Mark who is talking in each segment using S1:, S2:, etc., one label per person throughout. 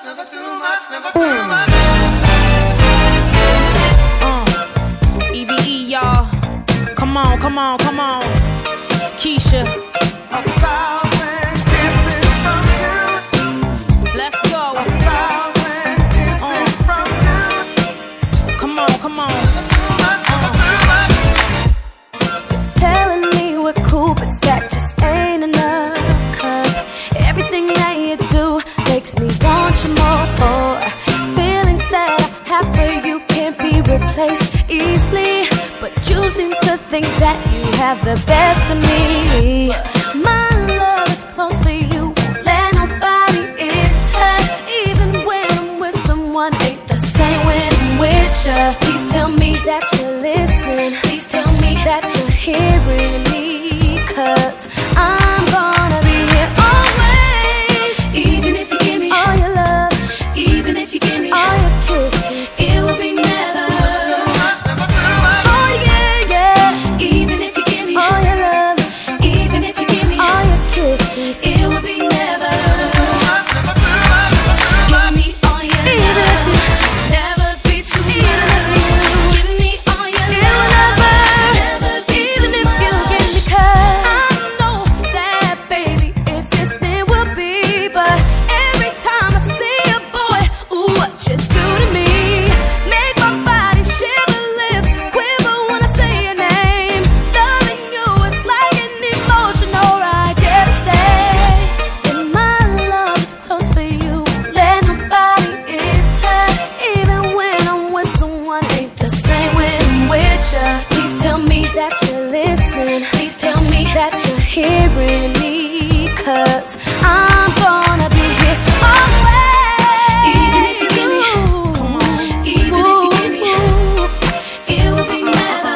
S1: never too much, never too much.
S2: EVE, y'all. Come on, come on, come on. Keisha. Let's go. Come on, come on.
S3: You're telling me we're cool, but that just ain't enough. 'Cause everything that you do makes me want you more. Feelings that I have for you can't be replaced easily, but you seem to think that you have the best of me. My love is close for you, won't let nobody enter. Even when I'm with someone, ain't the same when I'm with you. Please tell me that you're listening. Please tell me that you're hearing me, 'cause I'm gonna be here always. Even if you give me all your love, even if you give me all your kisses, it will be never. Oh yeah, yeah. Even if you give me all your love, even if you give me all your kisses, it will be never. Give me all your love, even if you never be too much. Give me all your love, never be too much. Even if you give me, 'cause I know that, baby, if it's meant will be. But every time I see a boy, ooh, what you do to me, make my body shiver, lips quiver when I say your name. Loving you is like an emotional ride, yeah, to stay. And my love is close for you, let nobody enter. Even when I'm with someone, ain't the same when I'm with you. Please tell me that you're listening. Please tell me that you're hearing me, 'cause I'm gonna be here always. Even if you give me, come on. Even if you give me, it will be never.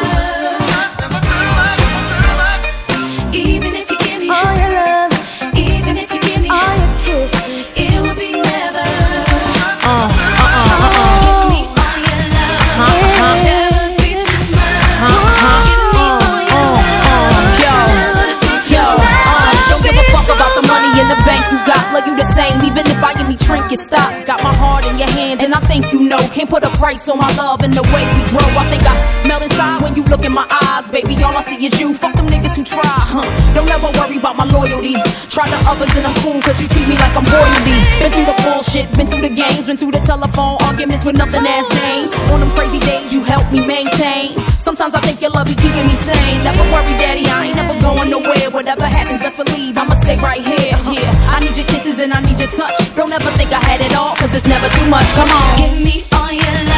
S3: Even if you give me all your love, even if you give me all your kisses, it will be never. Give me all your love, never be too much. Give me all your love, never be too much.
S2: Don't give a fuck about the money in the bank you got. Love you the same, even if buying me trinkets stop. Got my heart in your hands, and I think you know. Can't put a price on my love and the way we grow. I think I melt inside when you look in my eyes, baby. All I see is you. Fuck them niggas who try, Don't ever worry about my loyalty. Try the others and I'm cool, 'cause you treat me like I'm royalty. Been through the bullshit, been through the games, been through the telephone arguments with nothing as names. On them crazy days, you help me maintain. Sometimes I think your love be keeping me sane. Never worry, daddy, I ain't never going nowhere. Whatever happens, best believe I'ma stay right here. I need your kisses and I need your touch. Don't ever think I had it all, 'cause it's never too much. Come on.
S3: Give me all your love.